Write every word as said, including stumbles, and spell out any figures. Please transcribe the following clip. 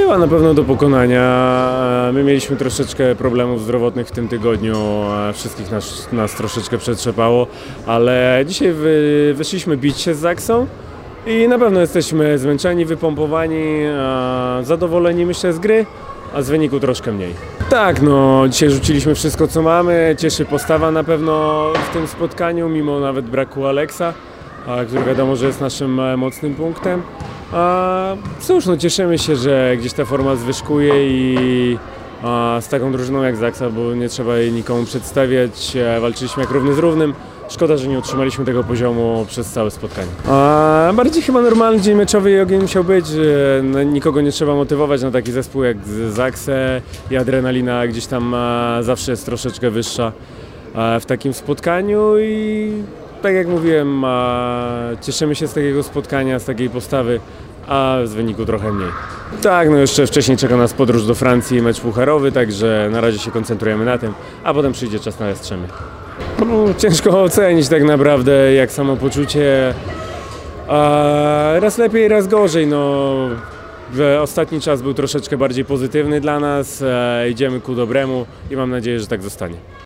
była na pewno do pokonania. My mieliśmy troszeczkę problemów zdrowotnych w tym tygodniu, wszystkich nas, nas troszeczkę przetrzepało, ale dzisiaj wy, wyszliśmy bić się z Zaksą i na pewno jesteśmy zmęczeni, wypompowani, zadowoleni myślę z gry, a z wyniku troszkę mniej. Tak, no dzisiaj rzuciliśmy wszystko co mamy, cieszy postawa na pewno w tym spotkaniu, mimo nawet braku Aleksa, który wiadomo, że jest naszym mocnym punktem. A cóż, no cieszymy się, że gdzieś ta forma zwyżkuje i a, z taką drużyną jak Zaksa, bo nie trzeba jej nikomu przedstawiać, walczyliśmy jak równy z równym. Szkoda, że nie utrzymaliśmy tego poziomu przez całe spotkanie. A bardziej chyba normalny dzień meczowy i ogień musiał być, że nikogo nie trzeba motywować na taki zespół jak Zaksę i adrenalina gdzieś tam zawsze jest troszeczkę wyższa w takim spotkaniu i tak jak mówiłem, cieszymy się z takiego spotkania, z takiej postawy, a z wyniku trochę mniej. Tak, no jeszcze wcześniej czeka nas podróż do Francji, mecz pucharowy, także na razie się koncentrujemy na tym, a potem przyjdzie czas na Jastrzębie. No, ciężko ocenić tak naprawdę, jak samopoczucie, a raz lepiej, raz gorzej. No, ostatni czas był troszeczkę bardziej pozytywny dla nas, idziemy ku dobremu i mam nadzieję, że tak zostanie.